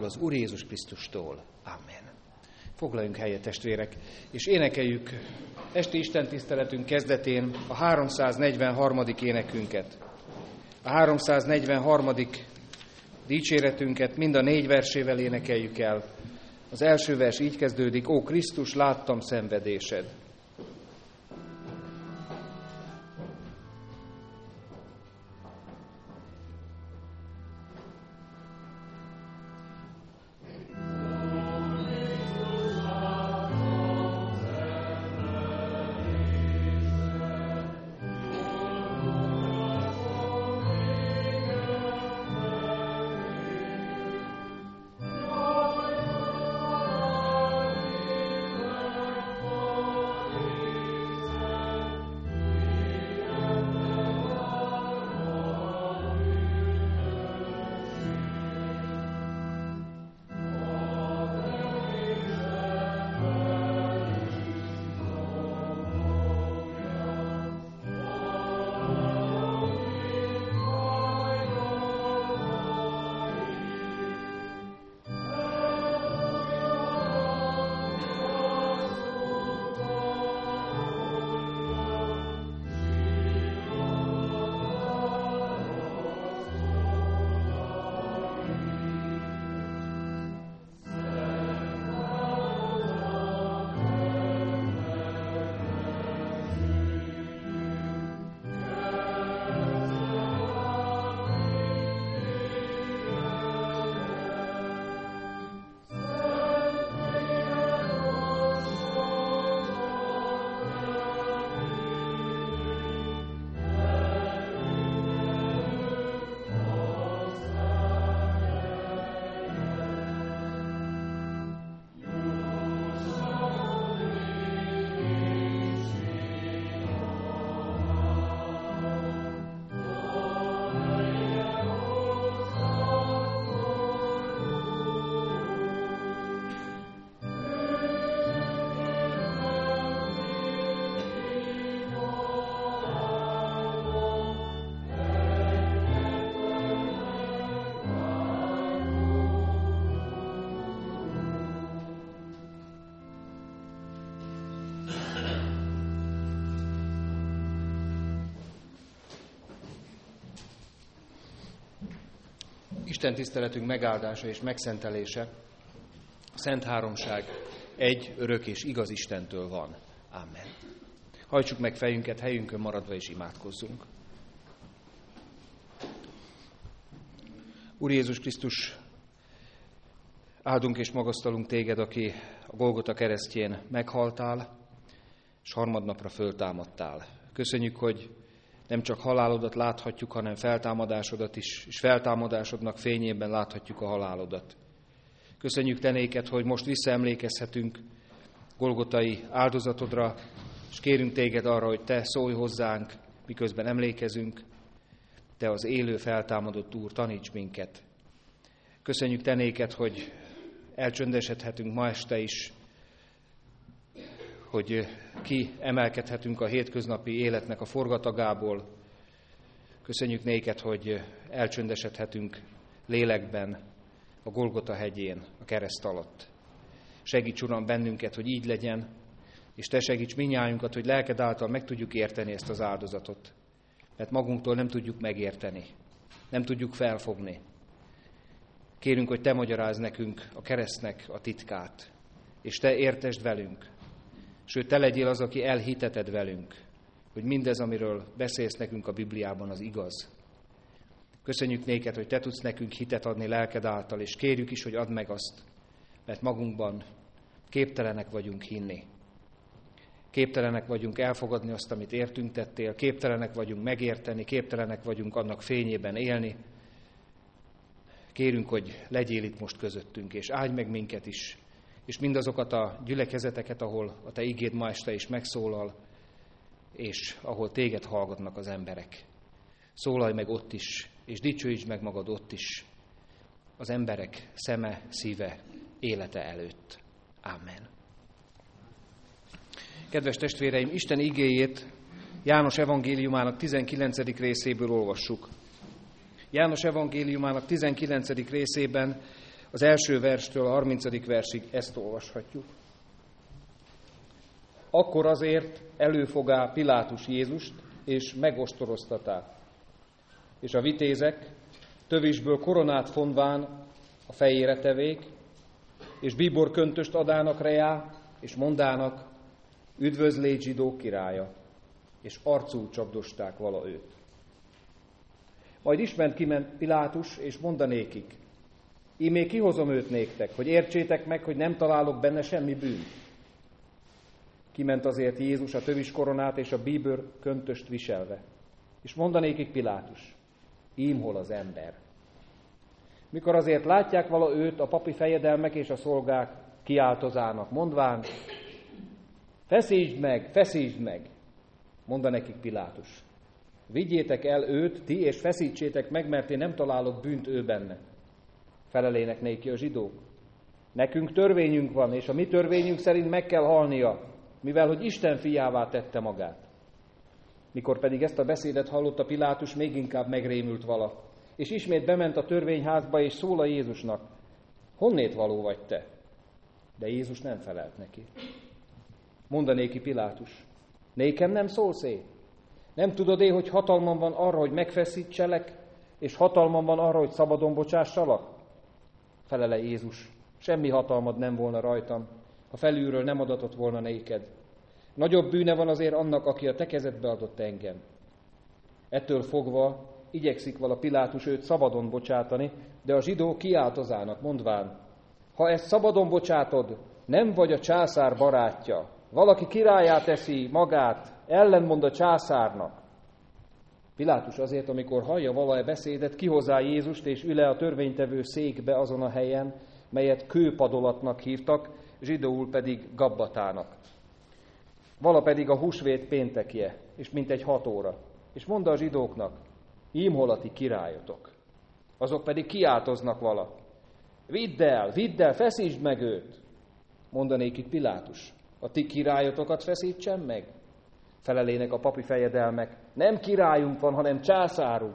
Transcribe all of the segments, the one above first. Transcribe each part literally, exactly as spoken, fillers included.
az Úr Jézus Krisztustól. Amen. Foglaljunk helyet, testvérek, és énekeljük esti istentiszteletünk kezdetén a háromszáznegyvenharmadik énekünket. A háromszáznegyvenharmadik dicséretünket mind a négy versével énekeljük el. Az első vers így kezdődik: Ó Krisztus, láttam szenvedésed. Isten tiszteletünk megáldása és megszentelése, a Szent Háromság egy, örök és igaz Istentől van. Amen. Hajtsuk meg fejünket, helyünkön maradva és imádkozzunk. Úr Jézus Krisztus, áldunk és magasztalunk téged, aki a Golgota keresztjén meghaltál, és harmadnapra föltámadtál. Köszönjük, hogy nem csak halálodat láthatjuk, hanem feltámadásodat is, és feltámadásodnak fényében láthatjuk a halálodat. Köszönjük te néked, hogy most visszaemlékezhetünk golgotai áldozatodra, és kérünk téged arra, hogy te szólj hozzánk, miközben emlékezünk. Te az élő feltámadott Úr, taníts minket. Köszönjük te néked, hogy elcsöndesedhetünk ma este is, hogy ki emelkedhetünk a hétköznapi életnek a forgatagából. Köszönjük néked, hogy elcsöndesedhetünk lélekben a Golgota hegyén, a kereszt alatt. Segíts, Uram, bennünket, hogy így legyen, és te segíts mindnyájunkat, hogy lelked által meg tudjuk érteni ezt az áldozatot. Mert magunktól nem tudjuk megérteni, nem tudjuk felfogni. Kérünk, hogy te magyarázz nekünk a keresztnek a titkát, és te értesd velünk. Sőt, te legyél az, aki elhiteted velünk, hogy mindez, amiről beszélsz nekünk a Bibliában, az igaz. Köszönjük néked, hogy te tudsz nekünk hitet adni lelked által, és kérjük is, hogy add meg azt, mert magunkban képtelenek vagyunk hinni. Képtelenek vagyunk elfogadni azt, amit értünk tettél, képtelenek vagyunk megérteni, képtelenek vagyunk annak fényében élni. Kérünk, hogy legyél itt most közöttünk, és áldj meg minket is, és mindazokat a gyülekezeteket, ahol a te igéd ma este is megszólal, és ahol téged hallgatnak az emberek. Szólalj meg ott is, és dicsőítsd meg magad ott is, az emberek szeme, szíve, élete előtt. Amen. Kedves testvéreim, Isten igéjét János evangéliumának tizenkilencedik részéből olvassuk. János evangéliumának tizenkilencedik részében Az első verstől a harmincadik versig ezt olvashatjuk. Akkor azért előfogá Pilátus Jézust, és megostoroztatá. És a vitézek tövisből koronát fonván a fejére tevék, és bíbor köntöst adának rejá, és mondának, üdvözlégy zsidók királya, és arcul csapdosták vala őt. Majd ismét kiment Pilátus, és mondanékik, ímé kihozom őt néktek, hogy értsétek meg, hogy nem találok benne semmi bűnt. Kiment azért Jézus a tövis koronát és a bíbor köntöst viselve. És mondanékik Pilátus, ím hol az ember. Mikor azért látják vala őt, a papi fejedelmek és a szolgák kiáltozának, mondván, feszítsd meg, feszítsd meg, mondta nekik Pilátus. Vigyétek el őt, ti, és feszítsétek meg, mert én nem találok bűnt ő benne. Felelének néki a zsidók. Nekünk törvényünk van, és a mi törvényünk szerint meg kell halnia, mivel hogy Isten fiává tette magát. Mikor pedig ezt a beszédet hallotta Pilátus, még inkább megrémült vala, és ismét bement a törvényházba, és szól a Jézusnak, honnét való vagy te? De Jézus nem felelt neki. Mondanéki Pilátus, nékem nem szólsz-é? Nem tudod-é, hogy hatalmam van arra, hogy megfeszítselek, és hatalmam van arra, hogy szabadon bocsássalak? Felele Jézus, semmi hatalmad nem volna rajtam, ha felülről nem adatott volna néked. Nagyobb bűne van azért annak, aki a te kezedbe adott engem. Ettől fogva igyekszik vala Pilátus őt szabadon bocsátani, de a zsidók kiáltozának, mondván, ha ezt szabadon bocsátod, nem vagy a császár barátja. Valaki királlyá teszi magát, ellenmond a császárnak. Pilátus azért, amikor hallja vala beszédet, kihozá Jézust, és üle a törvénytevő székbe azon a helyen, melyet kőpadolatnak hívtak, zsidóul pedig Gabbatának. Vala pedig a húsvét péntekje, és mintegy hat óra. És mondta a zsidóknak, ím hol a ti királyotok. Azok pedig kiáltoznak vala. Vidd el, vidd el, feszítsd meg őt. Mondanékik Pilátus, a ti királyotokat feszítsen meg? Felelének a papi fejedelmek, nem királyunk van, hanem császárunk.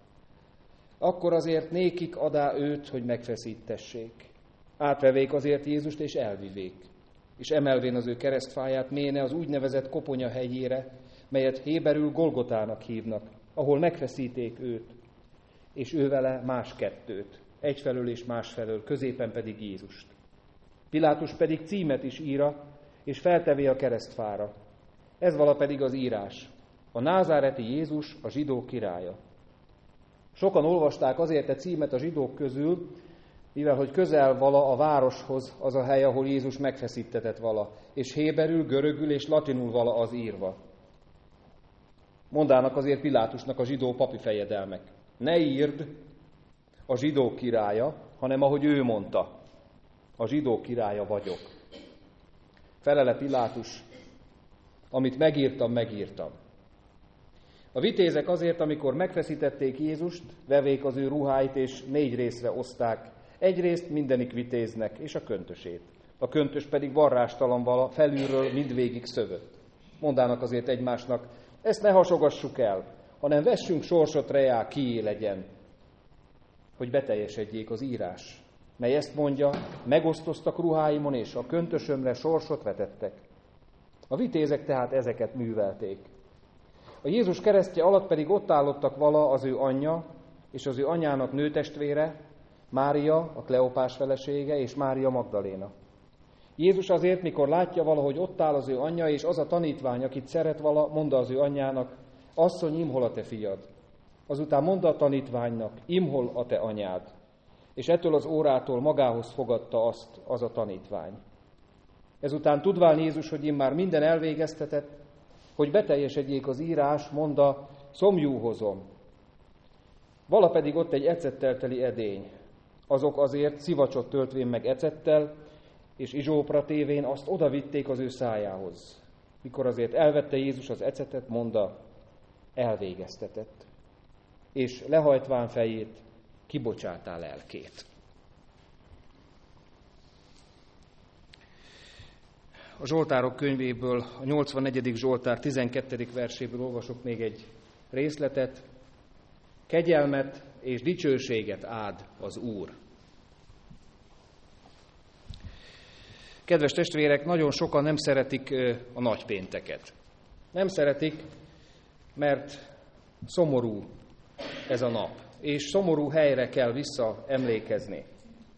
Akkor azért nékik adá őt, hogy megfeszítessék. Átvevék azért Jézust, és elvivék. És emelvén az ő keresztfáját méne az úgynevezett Koponya hegyére, melyet héberül Golgotának hívnak, ahol megfeszíték őt, és ő vele más kettőt, egyfelől és másfelől, középen pedig Jézust. Pilátus pedig címet is íra, és feltevé a keresztfára. Ez vala pedig az írás. A názáreti Jézus, a zsidók királya. Sokan olvasták azért a címet a zsidók közül, mivel hogy közel vala a városhoz az a hely, ahol Jézus megfeszítetett vala, és héberül, görögül és latinul vala az írva. Mondának azért Pilátusnak a zsidó papi fejedelmek. Ne írd a zsidók királya, hanem ahogy ő mondta, a zsidók királya vagyok. Felele Pilátus, amit megírtam, megírtam. A vitézek azért, amikor megfeszítették Jézust, vevék az ő ruháit, és négy részre oszták. Egyrészt mindenik vitéznek, és a köntösét. A köntös pedig varrástalan vala, felülről mindvégig szövött. Mondának azért egymásnak, ezt ne hasogassuk el, hanem vessünk sorsot rejá, kié legyen, hogy beteljesedjék az írás, mely ezt mondja, megosztoztak ruháimon, és a köntösömre sorsot vetettek. A vitézek tehát ezeket művelték. A Jézus keresztje alatt pedig ott állottak vala az ő anyja, és az ő anyjának nőtestvére, Mária, a Kleopás felesége, és Mária Magdaléna. Jézus azért, mikor látja valahogy ott áll az ő anyja, és az a tanítvány, akit szeret vala, mondta az ő anyjának, asszony, imhol a te fiad. Azután mondta a tanítványnak, imhol a te anyád. És ettől az órától magához fogadta azt az a tanítvány. Ezután tudván Jézus, hogy immár minden elvégeztetett, hogy beteljesedjék az írás, mondta, szomjú hozom. Vala pedig ott egy ecettel teli edény. Azok azért szivacsot töltvén meg ecettel, és izsópra tévén azt odavitték az ő szájához. Mikor azért elvette Jézus az ecetet, mondta, elvégeztetett. És lehajtván fejét, kibocsátál lelkét. A Zsoltárok könyvéből, a nyolcvannegyedik Zsoltár tizenkettedik verséből olvasok még egy részletet. Kegyelmet és dicsőséget áld az Úr. Kedves testvérek, nagyon sokan nem szeretik a nagypénteket. Nem szeretik, mert szomorú ez a nap, és szomorú helyre kell visszaemlékezni.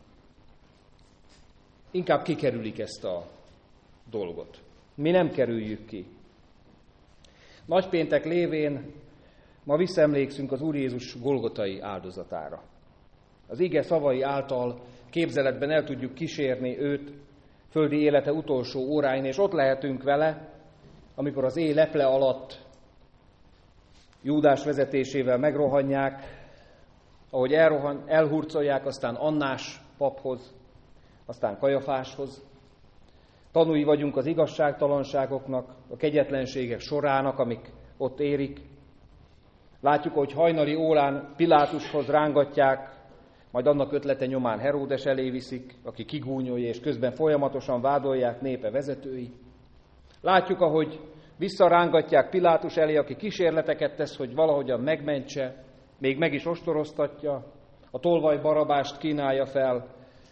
Inkább kikerülik ezt a dolgot. Mi nem kerüljük ki. Nagypéntek lévén ma visszaemlékszünk az Úr Jézus golgotai áldozatára. Az ige szavai által képzeletben el tudjuk kísérni őt földi élete utolsó óráin, és ott lehetünk vele, amikor az éj leple alatt Júdás vezetésével megrohanják, ahogy elrohan, elhurcolják, aztán Annás paphoz, aztán Kajafáshoz. Tanúi vagyunk az igazságtalanságoknak, a kegyetlenségek sorának, amik ott érik. Látjuk, hogy hajnali órán Pilátushoz rángatják, majd annak ötlete nyomán Heródes elé viszik, aki kigúnyolja, és közben folyamatosan vádolják népe vezetői. Látjuk, ahogy visszarángatják Pilátus elé, aki kísérleteket tesz, hogy valahogyan megmentse, még meg is ostoroztatja, a tolvaj Barabást kínálja fel,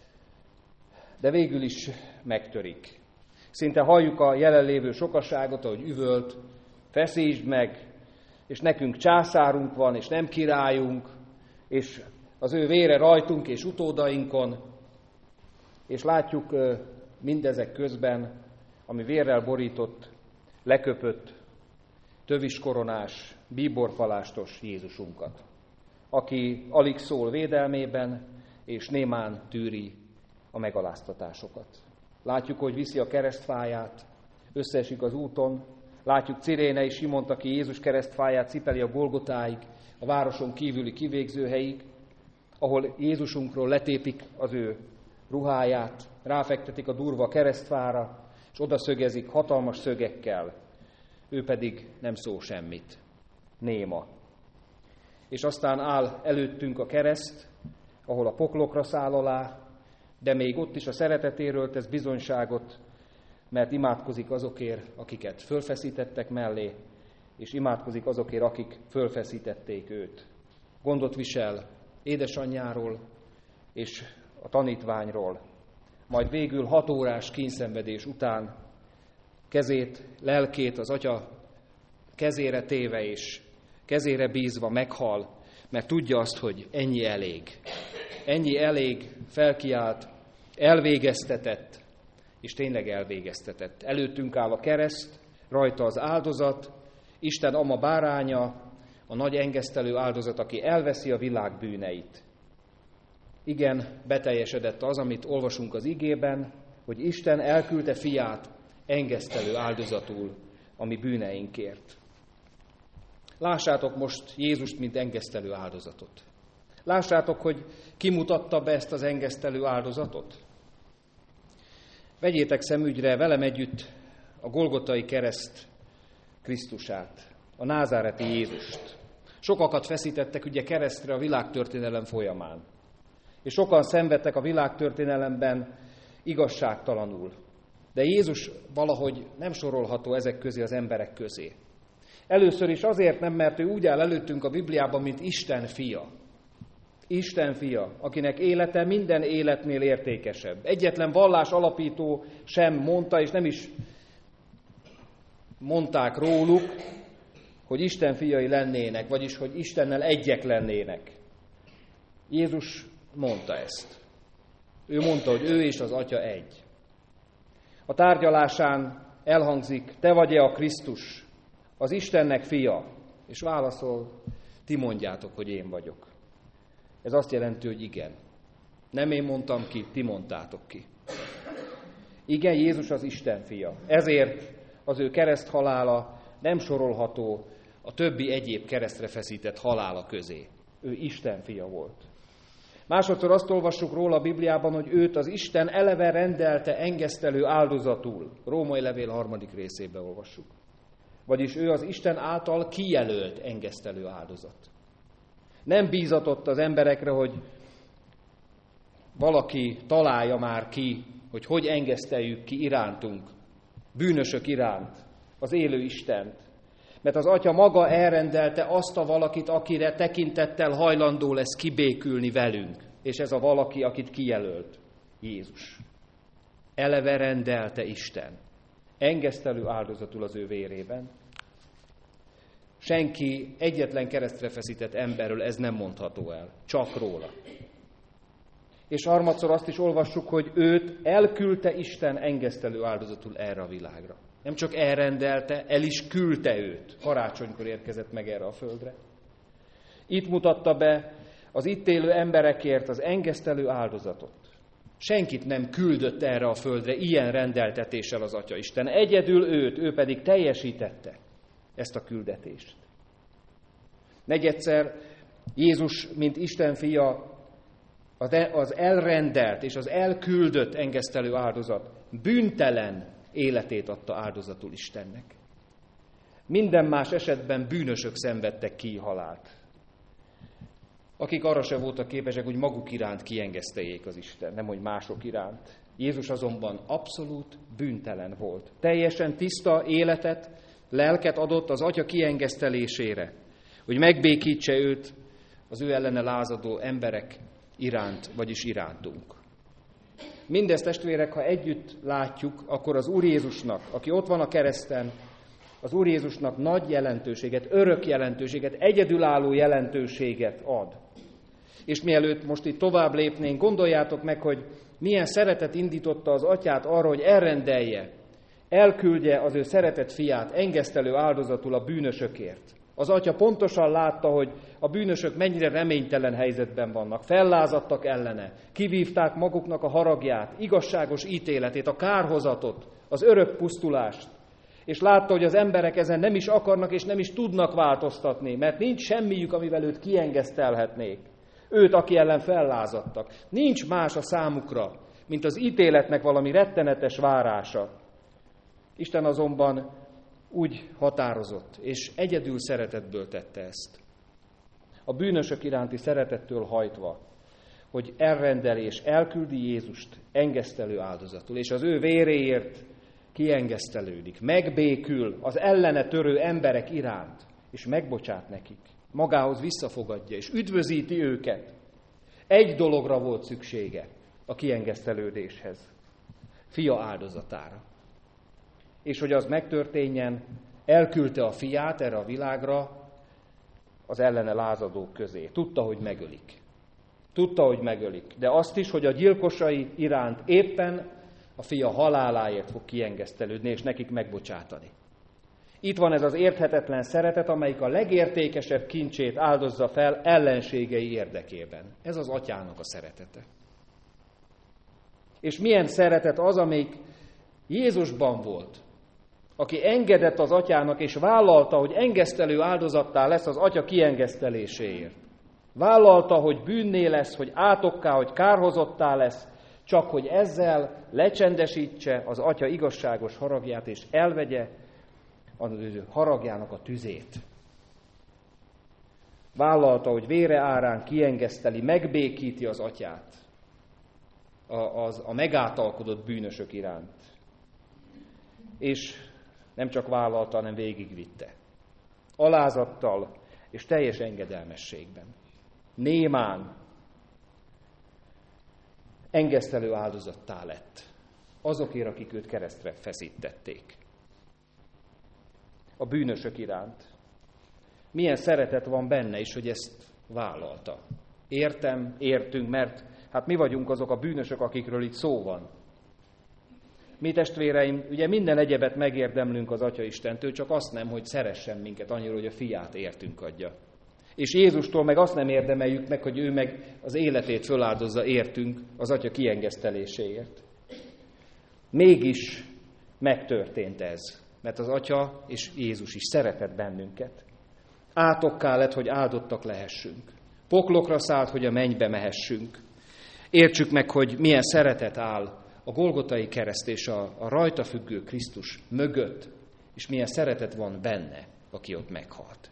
de végül is megtörik. Szinte halljuk a jelenlévő sokaságot, ahogy üvölt, feszítsd meg, és nekünk császárunk van, és nem királyunk, és az ő vére rajtunk és utódainkon, és látjuk mindezek közben, ami vérrel borított, leköpött, töviskoronás, bíborfalástos Jézusunkat, aki alig szól védelmében, és némán tűri a megaláztatásokat. Látjuk, hogy viszi a keresztfáját, összeesik az úton, látjuk Cirénei Simont, aki Jézus keresztfáját cipeli a Golgotáig, a városon kívüli kivégzőhelyig, ahol Jézusunkról letépik az ő ruháját, ráfektetik a durva keresztfára, és oda szögezik hatalmas szögekkel, ő pedig nem szól semmit, néma. És aztán áll előttünk a kereszt, ahol a poklokra száll alá, de még ott is a szeretetéről tesz bizonyságot, mert imádkozik azokért, akiket fölfeszítettek mellé, és imádkozik azokért, akik fölfeszítették őt. Gondot visel édesanyjáról és a tanítványról, majd végül hat órás kínszenvedés után kezét, lelkét az atya kezére téve és kezére bízva meghal, mert tudja azt, hogy ennyi elég. Ennyi elég, felkiált, elvégeztetett, és tényleg elvégeztetett. Előttünk áll a kereszt, rajta az áldozat, Isten ama báránya, a nagy engesztelő áldozat, aki elveszi a világ bűneit. Igen, beteljesedett az, amit olvasunk az igében, hogy Isten elküldte fiát engesztelő áldozatul a mi bűneinkért. Lássátok most Jézust, mint engesztelő áldozatot. Lássátok, hogy kimutatta be ezt az engesztelő áldozatot. Vegyétek szemügyre velem együtt a Golgotai kereszt Krisztusát, a názáreti Jézust. Sokakat feszítettek ugye keresztre a világtörténelem folyamán. És sokan szenvedtek a világtörténelemben igazságtalanul. De Jézus valahogy nem sorolható ezek közé az emberek közé. Először is azért nem, mert ő úgy áll előttünk a Bibliában, mint Isten fia. Isten fia, akinek élete minden életnél értékesebb. Egyetlen vallás alapító sem mondta, és nem is mondták róluk, hogy Isten fiai lennének, vagyis hogy Istennel egyek lennének. Jézus mondta ezt. Ő mondta, hogy ő és az Atya egy. A tárgyalásán elhangzik, te vagy-e a Krisztus, az Istennek fia? És válaszol, ti mondjátok, hogy én vagyok. Ez azt jelenti, hogy igen. Nem én mondtam ki, ti mondtátok ki. Igen, Jézus az Isten fia. Ezért az ő kereszthalála nem sorolható a többi egyéb keresztre feszített halála közé. Ő Isten fia volt. Másodszor azt olvassuk róla a Bibliában, hogy őt az Isten eleve rendelte engesztelő áldozatul. Római levél harmadik részében olvassuk. Vagyis ő az Isten által kijelölt engesztelő áldozat. Nem bízatott az emberekre, hogy valaki találja már ki, hogy hogy engeszteljük ki irántunk, bűnösök iránt, az élő Istent. Mert az Atya maga elrendelte azt a valakit, akire tekintettel hajlandó lesz kibékülni velünk. És ez a valaki, akit kijelölt, Jézus. eleve rendelte Isten. Engesztelő áldozatul az ő vérében. Senki egyetlen keresztre feszített emberről ez nem mondható el, csak róla. És harmadszor azt is olvassuk, hogy őt elküldte Isten engesztelő áldozatul erre a világra. Nem csak elrendelte, el is küldte őt. Karácsonykor érkezett meg erre a földre. Itt mutatta be az itt élő emberekért az engesztelő áldozatot. Senkit nem küldött erre a földre ilyen rendeltetéssel az Atyaisten. Egyedül őt, ő pedig teljesítette ezt a küldetést. Negyedszer Jézus, mint Isten fia, az elrendelt és az elküldött engesztelő áldozat bűntelen életét adta áldozatul Istennek. Minden más esetben bűnösök szenvedtek ki halált, akik arra se voltak képesek, hogy maguk iránt kiengeszteljék az Isten, nem hogy mások iránt. Jézus azonban abszolút bűntelen volt. Teljesen tiszta életet, lelket adott az Atya kiengesztelésére, hogy megbékítse őt az ő ellene lázadó emberek iránt, vagyis irántunk. Mindezt, testvérek, ha együtt látjuk, akkor az Úr Jézusnak, aki ott van a kereszten, az Úr Jézusnak nagy jelentőséget, örök jelentőséget, egyedülálló jelentőséget ad. És mielőtt most itt tovább lépnénk, gondoljátok meg, hogy milyen szeretet indította az Atyát arra, hogy elrendelje, elküldje az ő szeretett fiát engesztelő áldozatul a bűnösökért. Az Atya pontosan látta, hogy a bűnösök mennyire reménytelen helyzetben vannak. Fellázadtak ellene, kivívták maguknak a haragját, igazságos ítéletét, a kárhozatot, az örök pusztulást. És látta, hogy az emberek ezen nem is akarnak és nem is tudnak változtatni, mert nincs semmiük, amivel őt kiengesztelhetnék. Őt, aki ellen fellázadtak. Nincs más a számukra, mint az ítéletnek valami rettenetes várása. Isten azonban úgy határozott, és egyedül szeretetből tette ezt. A bűnösök iránti szeretettől hajtva, hogy elrendeli és elküldi Jézust engesztelő áldozatul, és az ő véréért kiengesztelődik, megbékül az ellene törő emberek iránt, és megbocsát nekik, magához visszafogadja, és üdvözíti őket. Egy dologra volt szüksége a kiengesztelődéshez, fia áldozatára. És hogy az megtörténjen, elküldte a fiát erre a világra az ellene lázadók közé. Tudta, hogy megölik. Tudta, hogy megölik. De azt is, hogy a gyilkosai iránt éppen a fia haláláért fog kiengesztelődni, és nekik megbocsátani. Itt van ez az érthetetlen szeretet, amelyik a legértékesebb kincsét áldozza fel ellenségei érdekében. Ez az Atyának a szeretete. És milyen szeretet az, amelyik Jézusban volt, aki engedett az Atyának, és vállalta, hogy engesztelő áldozattá lesz az Atya kiengeszteléséért. Vállalta, hogy bűnné lesz, hogy átokká, hogy kárhozottá lesz, csak hogy ezzel lecsendesítse az Atya igazságos haragját, és elvegye az ő haragjának a tüzét. Vállalta, hogy vére árán kiengeszteli, megbékíti az Atyát a, az, a megátalkodott bűnösök iránt. És nem csak vállalta, hanem végigvitte. Alázattal és teljes engedelmességben. Némán engesztelő áldozattá lett azokért, akik őt keresztre feszítették. A bűnösök iránt. Milyen szeretet van benne is, hogy ezt vállalta. Értem, értünk, mert hát mi vagyunk azok a bűnösök, akikről itt szó van. Mi testvéreim, ugye minden egyebet megérdemlünk az Atya Istentől, csak azt nem, hogy szeressen minket annyira, hogy a fiát értünk adja. És Jézustól meg azt nem érdemeljük meg, hogy ő meg az életét föláldozza értünk az Atya kiengeszteléséért. Mégis megtörtént ez, mert az Atya és Jézus is szeretett bennünket. Átokká lett, hogy áldottak lehessünk. Poklokra szállt, hogy a mennybe mehessünk. Értsük meg, hogy milyen szeretet áll a Golgotai kereszt és a, a rajta függő Krisztus mögött, és milyen szeretet van benne, aki ott meghalt.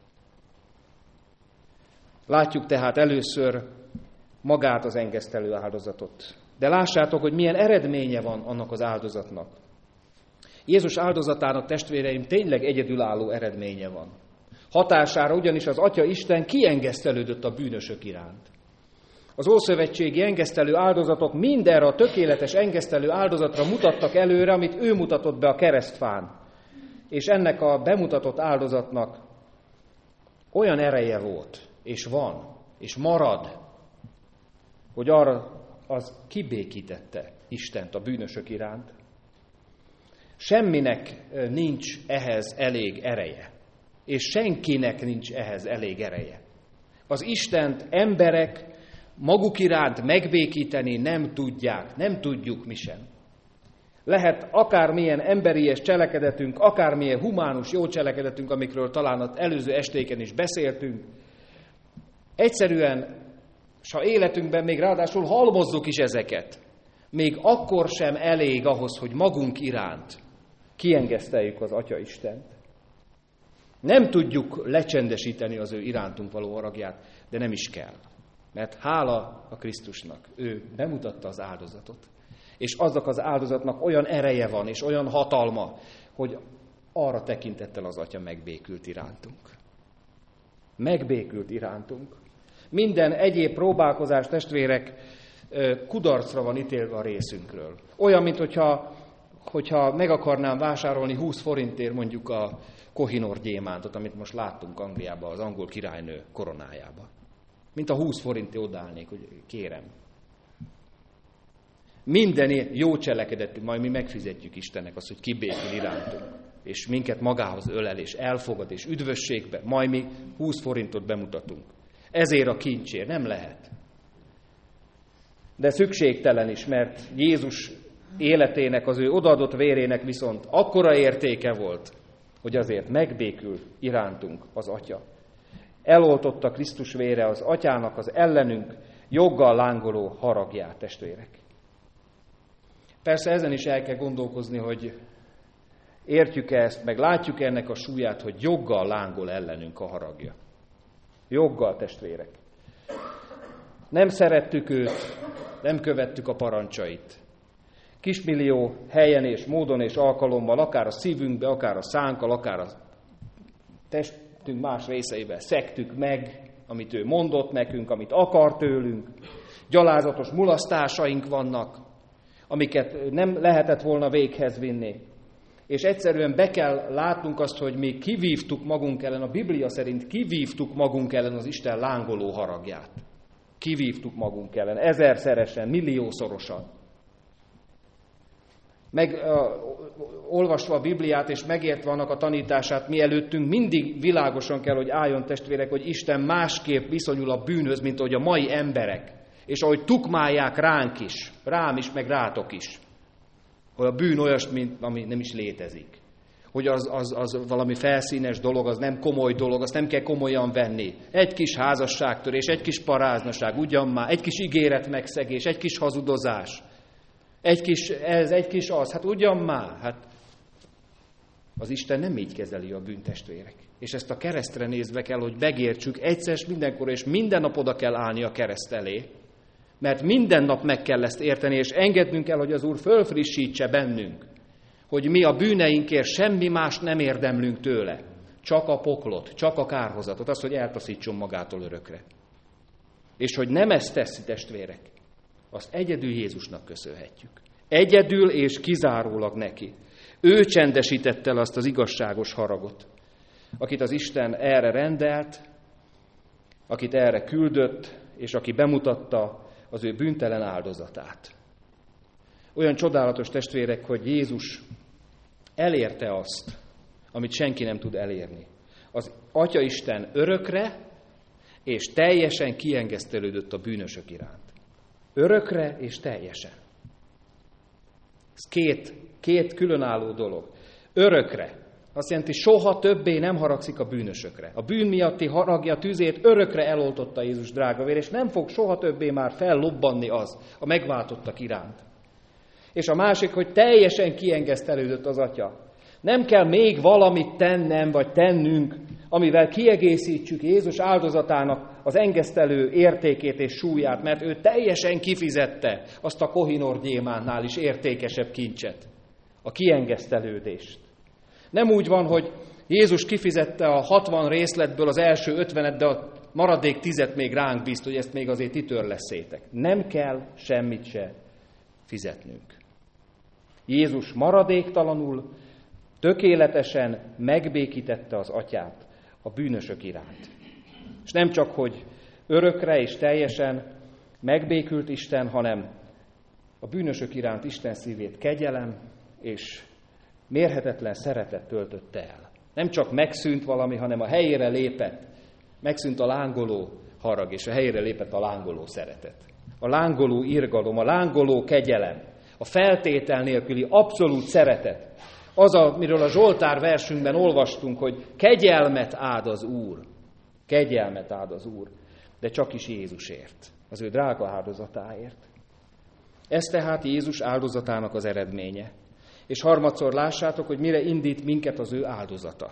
Látjuk tehát először magát az engesztelő áldozatot. De lássátok, hogy milyen eredménye van annak az áldozatnak. Jézus áldozatának, testvéreim, tényleg egyedülálló eredménye van. Hatására ugyanis az Atya Isten kiengesztelődött a bűnösök iránt. Az ószövetségi engesztelő áldozatok mindenre a tökéletes engesztelő áldozatra mutattak előre, amit ő mutatott be a keresztfán. És ennek a bemutatott áldozatnak olyan ereje volt, és van, és marad, hogy arra az kibékítette Istent a bűnösök iránt. Semminek nincs ehhez elég ereje, és senkinek nincs ehhez elég ereje. Az Istent emberek maguk iránt megbékíteni nem tudják, nem tudjuk mi sem. Lehet akármilyen emberies cselekedetünk, akármilyen humánus jó cselekedetünk, amikről talán az előző estéken is beszéltünk. Egyszerűen, s ha életünkben még ráadásul halmozzuk is ezeket, még akkor sem elég ahhoz, hogy magunk iránt kiengeszteljük az Atya Istent. Nem tudjuk lecsendesíteni az ő irántunk való haragját, de nem is kell. Mert hála a Krisztusnak, ő bemutatta az áldozatot. És azok az áldozatnak olyan ereje van, és olyan hatalma, hogy arra tekintettel az Atya megbékült irántunk. Megbékült irántunk. Minden egyéb próbálkozás, testvérek, kudarcra van ítélve a részünkről. Olyan, mint hogyha, hogyha meg akarnám vásárolni húsz forintért mondjuk a Kohinoor gyémántot, amit most láttunk Angliában, az angol királynő koronájába. Mint a húsz forintért odaállnék, hogy kérem. Minden jó cselekedetünk, majd mi megfizetjük Istennek azt, hogy kibékül irántunk, és minket magához ölel, és elfogad, és üdvösségbe, majd mi húsz forintot bemutatunk. Ezért a kincsért nem lehet. De szükségtelen is, mert Jézus életének, az ő odaadott vérének viszont akkora értéke volt, hogy azért megbékül irántunk az Atya. Eloltotta Krisztus vére az Atyának az ellenünk joggal lángoló haragját, testvérek. Persze ezen is el kell gondolkozni, hogy értjük-e ezt, meg látjuk ennek a súlyát, hogy joggal lángol ellenünk a haragja. Joggal, testvérek. Nem szerettük őt, nem követtük a parancsait. Kismillió helyen és módon és alkalommal, akár a szívünkbe, akár a szánkkal, akár a testünk más részeivel szegtük meg, amit ő mondott nekünk, amit akar tőlünk. Gyalázatos mulasztásaink vannak, amiket nem lehetett volna véghez vinni. És egyszerűen be kell látnunk azt, hogy mi kivívtuk magunk ellen, a Biblia szerint kivívtuk magunk ellen az Isten lángoló haragját. Kivívtuk magunk ellen, ezerszeresen, milliószorosan. Meg uh, olvasva a Bibliát és megértve annak a tanítását, mi előttünk mindig világosan kell, hogy álljon, testvérek, hogy Isten másképp viszonyul a bűnhöz, mint ahogy a mai emberek. És ahogy tukmálják ránk is, rám is, meg rátok is. Hogy a bűn olyas, mint ami nem is létezik. Hogy az, az, az valami felszínes dolog, az nem komoly dolog, azt nem kell komolyan venni. Egy kis házasságtörés, egy kis paráznaság, ugyan már, egy kis ígéret megszegés, egy kis hazudozás. Egy kis ez, egy kis az, hát ugyan már. Hát az Isten nem így kezeli a bűntestvérek. És ezt a keresztre nézve kell, hogy megértsük, egyszer mindenkor és minden nap oda kell állni a kereszt elé. Mert minden nap meg kell ezt érteni, és engednünk kell, hogy az Úr fölfrissítse bennünk, hogy mi a bűneinkért semmi más nem érdemlünk tőle, csak a poklot, csak a kárhozatot, azt, hogy eltaszítson magától örökre. És hogy nem ezt teszi, testvérek, azt egyedül Jézusnak köszönhetjük. Egyedül és kizárólag neki. Ő csendesítette el azt az igazságos haragot, akit az Isten erre rendelt, akit erre küldött, és aki bemutatta az ő bűntelen áldozatát. Olyan csodálatos, testvérek, hogy Jézus elérte azt, amit senki nem tud elérni. Az Atya Isten örökre és teljesen kiengesztelődött a bűnösök iránt. Örökre és teljesen. Ez két, két különálló dolog. Örökre. Azt jelenti, soha többé nem haragszik a bűnösökre. A bűn miatti haragja tüzét örökre eloltotta Jézus drága vér, és nem fog soha többé már fellobbanni az a megváltottak iránt. És a másik, hogy teljesen kiengesztelődött az Atya. Nem kell még valamit tennem, vagy tennünk, amivel kiegészítsük Jézus áldozatának az engesztelő értékét és súlyát, mert ő teljesen kifizette azt a Kohinoor gyémántnál is értékesebb kincset, a kiengesztelődést. Nem úgy van, hogy Jézus kifizette a hatvan részletből az első ötvenet, de a maradék tizet még ránk bízt, hogy ezt még azért ti törleszétek. Nem kell semmit se fizetnünk. Jézus maradéktalanul, tökéletesen megbékítette az atyát a bűnösök iránt. És nem csak, hogy örökre és teljesen megbékült Isten, hanem a bűnösök iránt Isten szívét kegyelem és mérhetetlen szeretet töltötte el. Nem csak megszűnt valami, hanem a helyére lépett, megszűnt a lángoló harag, és a helyére lépett a lángoló szeretet. A lángoló irgalom, a lángoló kegyelem, a feltétel nélküli abszolút szeretet. Az, amiről a Zsoltár versünkben olvastunk, hogy kegyelmet áld az Úr. Kegyelmet áld az Úr, de csak is Jézusért, az ő drága áldozatáért. Ez tehát Jézus áldozatának az eredménye. És harmadszor lássátok, hogy mire indít minket az ő áldozata.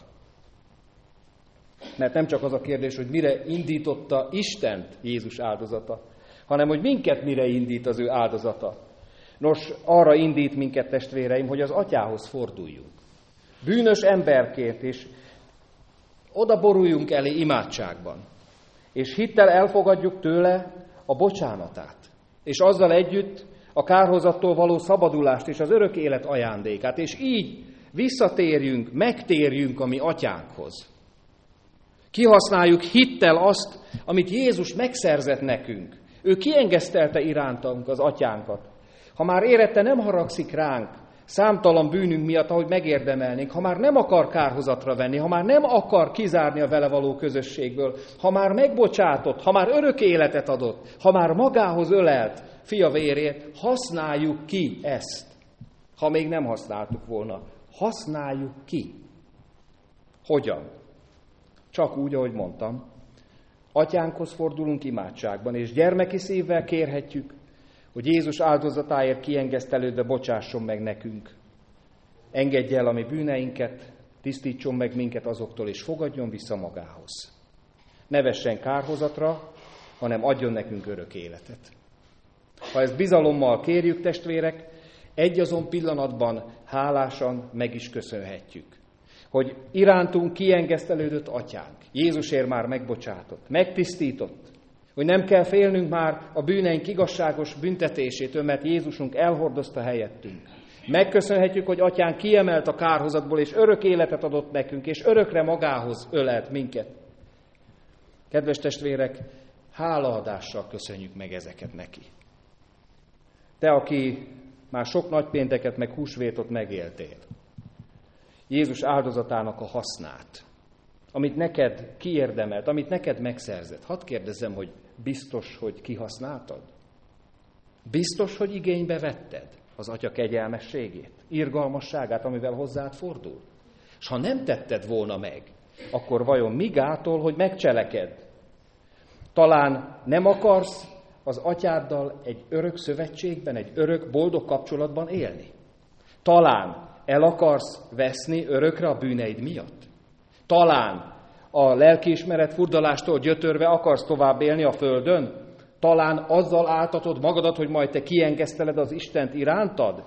Mert nem csak az a kérdés, hogy mire indította Istent Jézus áldozata, hanem hogy minket mire indít az ő áldozata. Nos, arra indít minket, testvéreim, hogy az atyához forduljunk. Bűnös emberként, és oda boruljunk elé imádságban. És hittel elfogadjuk tőle a bocsánatát. És azzal együtt a kárhozattól való szabadulást és az örök élet ajándékát. És így visszatérjünk, megtérjünk a mi atyánkhoz. Kihasználjuk hittel azt, amit Jézus megszerzett nekünk. Ő kiengesztelte irántunk az atyánkat. Ha már érette nem haragszik ránk, számtalan bűnünk miatt, ahogy megérdemelnénk, ha már nem akar kárhozatra venni, ha már nem akar kizárni a vele való közösségből, ha már megbocsátott, ha már örök életet adott, ha már magához ölelt fia vérét, használjuk ki ezt. Ha még nem használtuk volna, használjuk ki. Hogyan? Csak úgy, ahogy mondtam, atyánkhoz fordulunk imádságban, és gyermeki szívvel kérhetjük, hogy Jézus áldozatáért kiengesztelődve bocsásson meg nekünk. Engedje el a mi bűneinket, tisztítson meg minket azoktól, és fogadjon vissza magához. Ne vessen kárhozatra, hanem adjon nekünk örök életet. Ha ezt bizalommal kérjük, testvérek, egy azon pillanatban hálásan meg is köszönhetjük, hogy irántunk kiengesztelődött atyánk, Jézusért már megbocsátott, megtisztított, hogy nem kell félnünk már a bűneink igazságos büntetésétől, mert Jézusunk elhordozta helyettünk. Megköszönhetjük, hogy atyánk kiemelt a kárhozatból, és örök életet adott nekünk, és örökre magához ölelt minket. Kedves testvérek, hálaadással köszönjük meg ezeket neki. Te, aki már sok nagypénteket meg húsvétot megéltél, Jézus áldozatának a hasznát, amit neked kiérdemelt, amit neked megszerzett. Hadd kérdezzem, hogy biztos, hogy kihasználtad? Biztos, hogy igénybe vetted az atya kegyelmességét, irgalmasságát, amivel hozzád fordul? És ha nem tetted volna meg, akkor vajon mi gátol, hogy megcselekedd? Talán nem akarsz az atyáddal egy örök szövetségben, egy örök boldog kapcsolatban élni? Talán el akarsz veszni örökre a bűneid miatt? Talán a lelkiismeret furdalástól gyötörve akarsz tovább élni a földön? Talán azzal áltatod magadat, hogy majd te kiengeszteled az Istent irántad?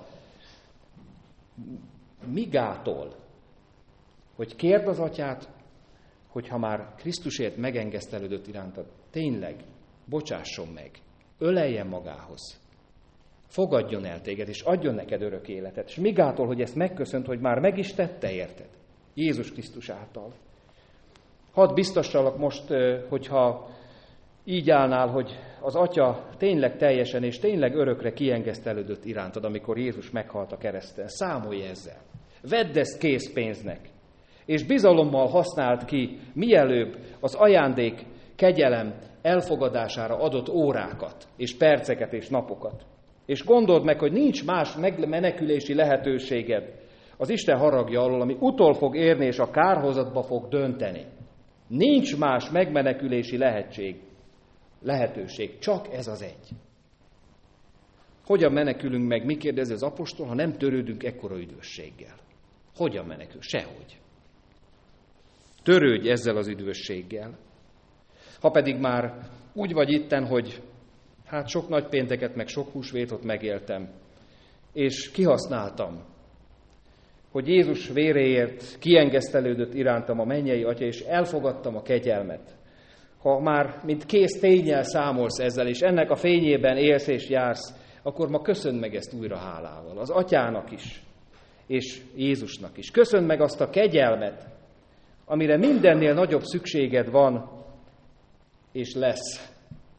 Mi gátol, hogy kérd az atyát, hogy ha már Krisztusért megengesztelődött irántad, tényleg bocsásson meg, öleljen magához, fogadjon el téged, és adjon neked örök életet. És mi gátol, hogy ezt megköszönt, hogy már meg is tette, érted? Jézus Krisztus által. Hadd biztossalak most, hogyha így állnál, hogy az Atya tényleg teljesen és tényleg örökre kiengesztelődött irántad, amikor Jézus meghalt a kereszten. Számolj ezzel. Vedd ezt készpénznek, és bizalommal használd ki mielőbb az ajándék, kegyelem elfogadására adott órákat, és perceket, és napokat. És gondold meg, hogy nincs más megmenekülési lehetőséged az Isten haragja alól, ami utol fog érni, és a kárhozatba fog dönteni. Nincs más megmenekülési lehetség, lehetőség, csak ez az egy. Hogyan menekülünk meg, mi kérdezi az apostol, ha nem törődünk ekkora üdvösséggel? Hogyan menekül? Sehogy. Törődj ezzel az üdvösséggel. Ha pedig már úgy vagy itten, hogy hát sok nagypénteket, meg sok húsvétot megéltem, és kihasználtam, hogy Jézus véréért kiengesztelődött irántam a mennyei Atya, és elfogadtam a kegyelmet, ha már mint kész ténnyel számolsz ezzel, és ennek a fényében élsz és jársz, akkor ma köszönd meg ezt újra hálával. Az Atyának is, és Jézusnak is. Köszönd meg azt a kegyelmet, amire mindennél nagyobb szükséged van, és lesz.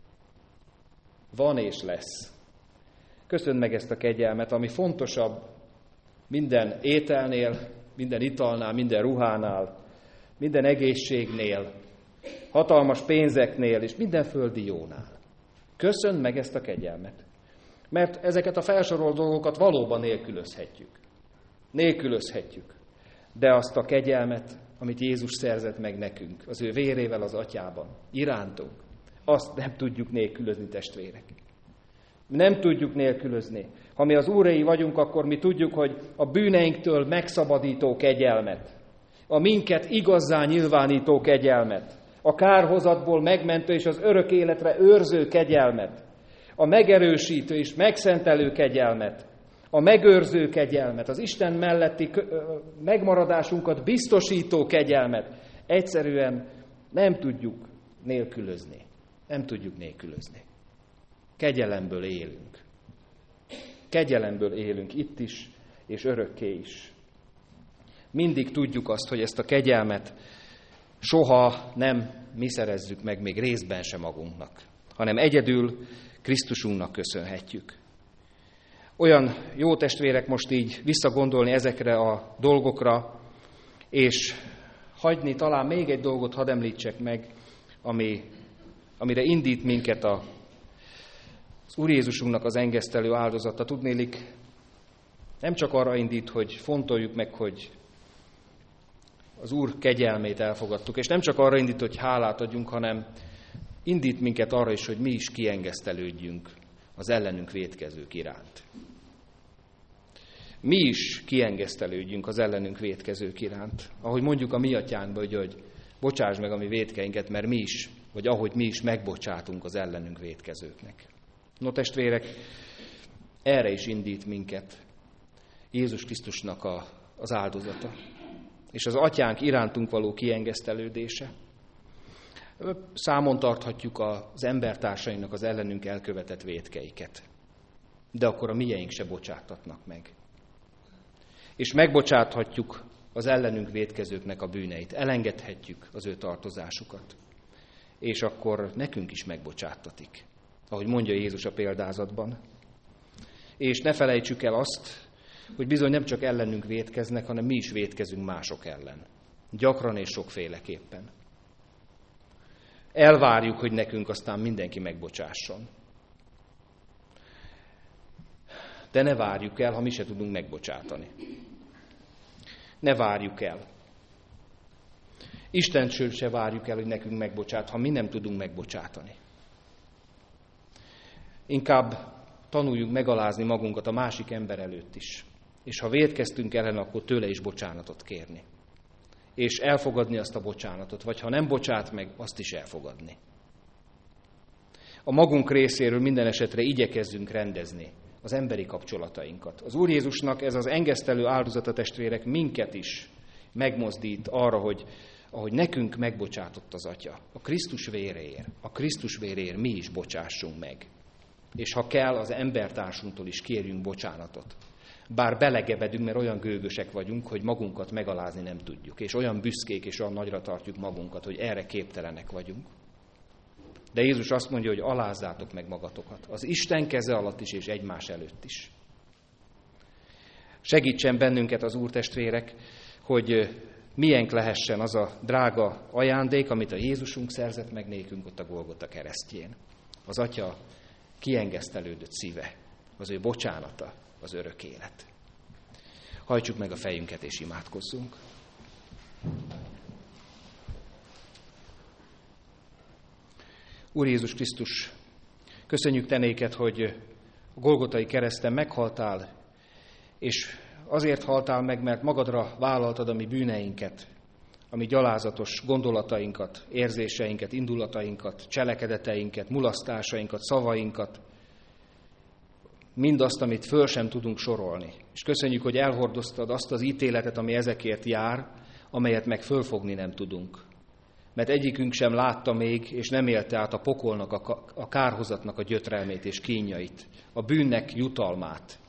Van és lesz. Köszönd meg ezt a kegyelmet, ami fontosabb minden ételnél, minden italnál, minden ruhánál, minden egészségnél, hatalmas pénzeknél és minden földi jónál. Köszönd meg ezt a kegyelmet, mert ezeket a felsorolt dolgokat valóban nélkülözhetjük. Nélkülözhetjük. De azt a kegyelmet, amit Jézus szerzett meg nekünk, az ő vérével az Atyában, irántunk, azt nem tudjuk nélkülözni, testvérek. Nem tudjuk nélkülözni. Ha mi az Úréi vagyunk, akkor mi tudjuk, hogy a bűneinktől megszabadító kegyelmet, a minket igazzá nyilvánító kegyelmet, a kárhozatból megmentő és az örök életre őrző kegyelmet, a megerősítő és megszentelő kegyelmet, a megőrző kegyelmet, az Isten melletti megmaradásunkat biztosító kegyelmet egyszerűen nem tudjuk nélkülözni. Nem tudjuk nélkülözni. Kegyelemből élünk. Kegyelemből élünk itt is, és örökké is. Mindig tudjuk azt, hogy ezt a kegyelmet soha nem mi szerezzük meg, még részben sem magunknak, hanem egyedül Krisztusunknak köszönhetjük. Olyan jó testvérek most így visszagondolni ezekre a dolgokra, és hagyni talán még egy dolgot hadd említsek meg, ami, amire indít minket a, az Úr Jézusunknak az engesztelő áldozata. Tudnélik, nem csak arra indít, hogy fontoljuk meg, hogy az Úr kegyelmét elfogadtuk, és nem csak arra indít, hogy hálát adjunk, hanem indít minket arra is, hogy mi is kiengesztelődjünk az ellenünk vétkezők iránt. Mi is kiengesztelődjünk az ellenünk vétkezők iránt. Ahogy mondjuk a mi atyánkba, hogy, hogy bocsáss meg a mi vétkeinket, mert mi is, vagy ahogy mi is megbocsátunk az ellenünk vétkezőknek. No testvérek, erre is indít minket Jézus Krisztusnak a, az áldozata, és az atyánk irántunk való kiengesztelődése. Számon tarthatjuk az embertársainknak az ellenünk elkövetett vétkeiket, de akkor a mieink se bocsáthatnak meg. És megbocsáthatjuk az ellenünk vétkezőknek a bűneit, elengedhetjük az ő tartozásukat, és akkor nekünk is megbocsáttatik, ahogy mondja Jézus a példázatban. És ne felejtsük el azt, hogy bizony nem csak ellenünk vétkeznek, hanem mi is vétkezünk mások ellen. Gyakran és sokféleképpen. Elvárjuk, hogy nekünk aztán mindenki megbocsásson. De ne várjuk el, ha mi se tudunk megbocsátani. Ne várjuk el. Isten se várjuk el, hogy nekünk megbocsát, ha mi nem tudunk megbocsátani. Inkább tanuljunk megalázni magunkat a másik ember előtt is. És ha vétkeztünk ellen, akkor tőle is bocsánatot kérni. És elfogadni azt a bocsánatot, vagy ha nem bocsát meg, azt is elfogadni. A magunk részéről minden esetre igyekezzünk rendezni az emberi kapcsolatainkat. Az Úr Jézusnak ez az engesztelő áldozata, testvérek, minket is megmozdít arra, hogy ahogy nekünk megbocsátott az Atya, a Krisztus véréért, a Krisztus véréért mi is bocsássunk meg. És ha kell, az embertársunktól is kérjünk bocsánatot. Bár belegebedünk, mert olyan gőgösek vagyunk, hogy magunkat megalázni nem tudjuk, és olyan büszkék és olyan nagyra tartjuk magunkat, hogy erre képtelenek vagyunk. De Jézus azt mondja, hogy alázzátok meg magatokat, az Isten keze alatt is, és egymás előtt is. Segítsen bennünket az Úr, testvérek, hogy miénk lehessen az a drága ajándék, amit a Jézusunk szerzett meg nékünk ott a Golgota keresztjén. Az Atya kiengesztelődött szíve, az ő bocsánata, az örök élet. Hajtsuk meg a fejünket és imádkozzunk. Úr Jézus Krisztus, köszönjük te néked, hogy a Golgotai kereszten meghaltál, és azért haltál meg, mert magadra vállaltad a mi bűneinket, a mi gyalázatos gondolatainkat, érzéseinket, indulatainkat, cselekedeteinket, mulasztásainkat, szavainkat, mindazt, amit föl sem tudunk sorolni. És köszönjük, hogy elhordoztad azt az ítéletet, ami ezekért jár, amelyet meg fölfogni nem tudunk. mert egyikünk sem látta még, és nem élte át a pokolnak, a kárhozatnak a gyötrelmét és kínjait, a bűnnek jutalmát.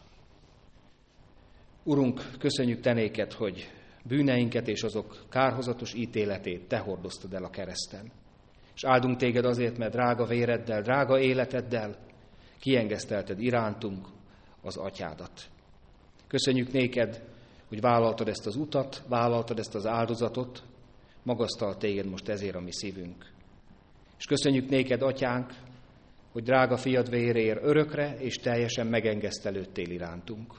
Urunk, köszönjük Te néked, hogy bűneinket és azok kárhozatos ítéletét Te hordoztad el a kereszten. És áldunk Téged azért, mert drága véreddel, drága életeddel kiengesztelted irántunk az Atyádat. Köszönjük néked, hogy vállaltad ezt az utat, vállaltad ezt az áldozatot, magasztal Téged most ezért a mi szívünk. És köszönjük néked, Atyánk, hogy drága fiad véréért örökre és teljesen megengesztelődtél irántunk.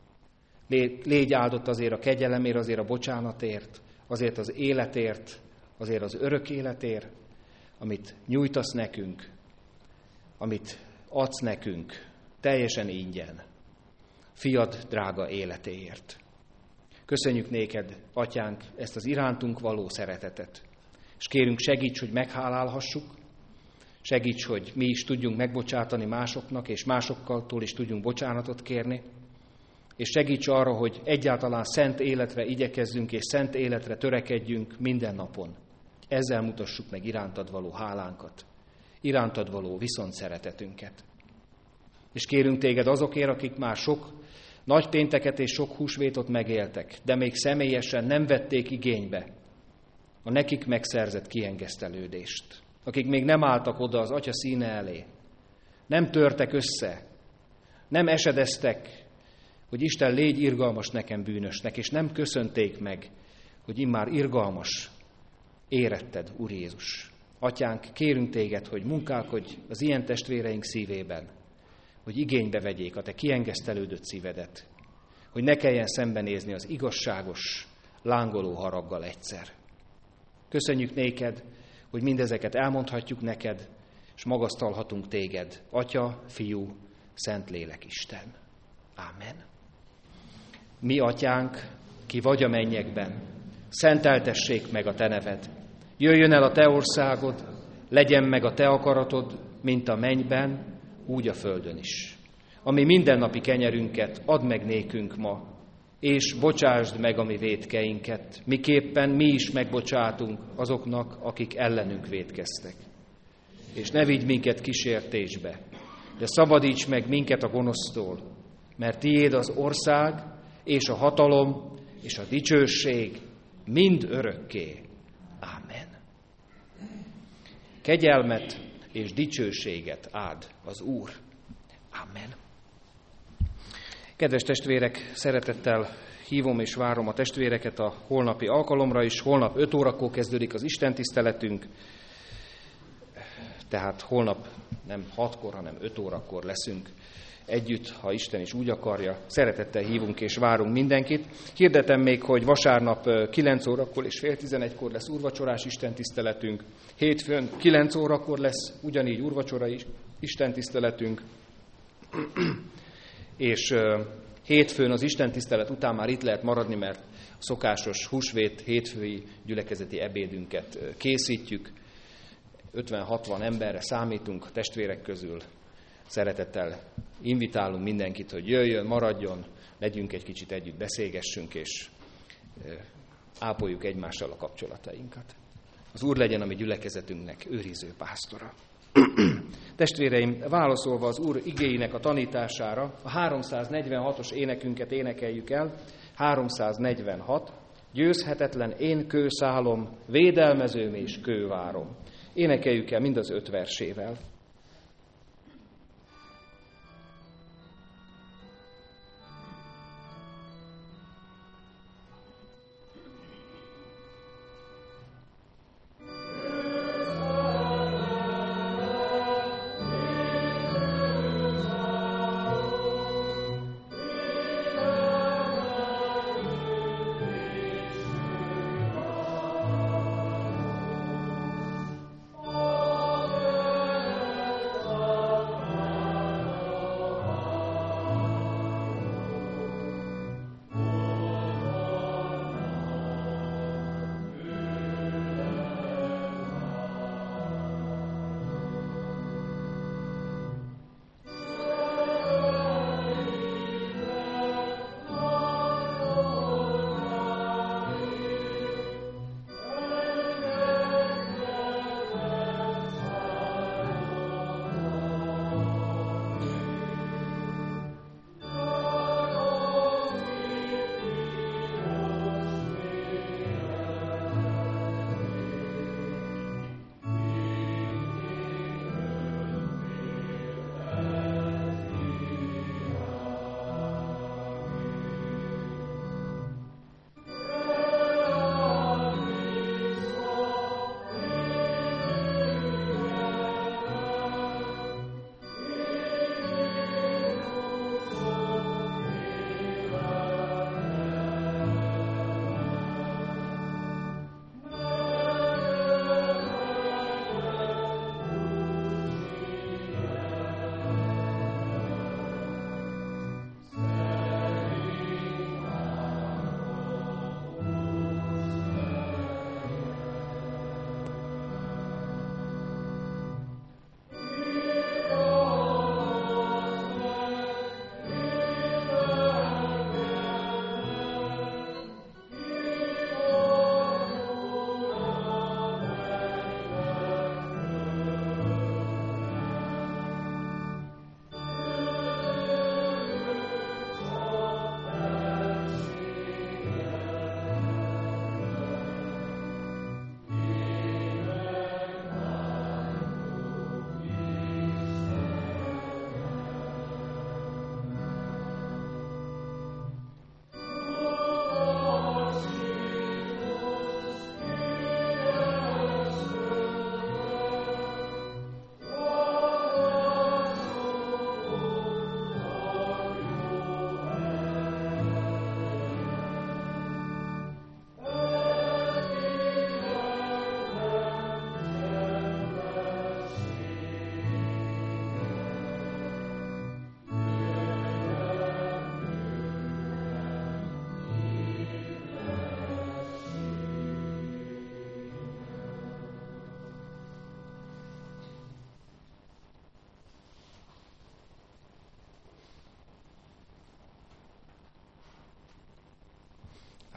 Légy áldott azért a kegyelemért, azért a bocsánatért, azért az életért, azért az örök életért, amit nyújtasz nekünk, amit adsz nekünk, teljesen ingyen, fiad drága életéért. Köszönjük néked, Atyánk, ezt az irántunk való szeretetet, és kérünk, segíts, hogy meghálálhassuk, segíts, hogy mi is tudjunk megbocsátani másoknak, és másoktól is tudjunk bocsánatot kérni, és segíts arra, hogy egyáltalán szent életre igyekezzünk, és szent életre törekedjünk minden napon. Ezzel mutassuk meg irántad való hálánkat, irántad való viszont szeretetünket. És kérünk téged azokért, akik már sok nagy pénteket és sok húsvétot megéltek, de még személyesen nem vették igénybe a nekik megszerzett kiengesztelődést, akik még nem álltak oda az Atya színe elé, nem törtek össze, nem esedeztek, hogy Isten, légy irgalmas nekem bűnösnek, és nem köszönték meg, hogy immár irgalmas éretted, Úr Jézus. Atyánk, kérünk téged, hogy munkálkodj az ilyen testvéreink szívében, hogy igénybe vegyék a te kiengesztelődött szívedet, hogy ne kelljen szembenézni az igazságos, lángoló haraggal egyszer. Köszönjük néked, hogy mindezeket elmondhatjuk neked, és magasztalhatunk téged, Atya, Fiú, Szentlélek Isten. Ámen. Mi, Atyánk, ki vagy a mennyekben, szenteltessék meg a te neved. Jöjjön el a te országod, legyen meg a te akaratod, mint a mennyben, úgy a földön is. Ami mindennapi kenyerünket add meg nékünk ma, és bocsásd meg a mi vétkeinket, miképpen mi is megbocsátunk azoknak, akik ellenünk vétkeztek. És ne vigy minket kísértésbe, de szabadíts meg minket a gonosztól, mert tiéd az ország, és a hatalom, és a dicsőség mind örökké. Ámen. Kegyelmet és dicsőséget áld az Úr. Amen. Kedves testvérek, szeretettel hívom és várom a testvéreket a holnapi alkalomra is. Holnap öt órakor kezdődik az istentiszteletünk, tehát holnap nem hatkor, hanem öt órakor leszünk együtt, ha Isten is úgy akarja. Szeretettel hívunk és várunk mindenkit. Hirdetem még, hogy vasárnap kilenc órakor és fél tizenegykor lesz úrvacsorás istentiszteletünk. Hétfőn kilenc órakor lesz ugyanígy úrvacsora is istentiszteletünk. És hétfőn az istentisztelet után már itt lehet maradni, mert a szokásos húsvét hétfői gyülekezeti ebédünket készítjük. ötven-hatvan emberre számítunk a testvérek közül. Szeretettel invitálunk mindenkit, hogy jöjjön, maradjon, legyünk egy kicsit együtt, beszélgessünk, és ápoljuk egymással a kapcsolatainkat. Az Úr legyen a mi gyülekezetünknek őriző pásztora. Testvéreim, válaszolva az Úr igéinek a tanítására, a háromszáznegyvenhatos énekünket énekeljük el. háromszáznegyvenhat. Győzhetetlen én kőszálom, védelmezőm és kővárom. Énekeljük el mind az öt versével.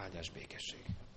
Áldás békesség.